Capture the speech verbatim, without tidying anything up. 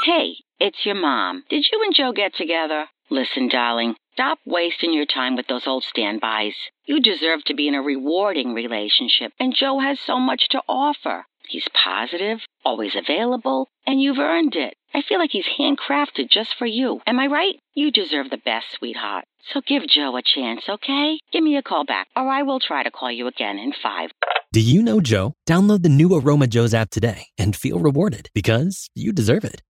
Hey, it's your mom. Did you and Joe get together? Listen, darling, stop wasting your time with those old standbys. You deserve to be in a rewarding relationship, and Joe has so much to offer. He's positive, always available, and you've earned it. I feel like he's handcrafted just for you. Am I right? You deserve the best, sweetheart. So give Joe a chance, okay? Give me a call back, or I will try to call you again in five. Do you know Joe? Download the new Aroma Joe's app today and feel rewarded because you deserve it.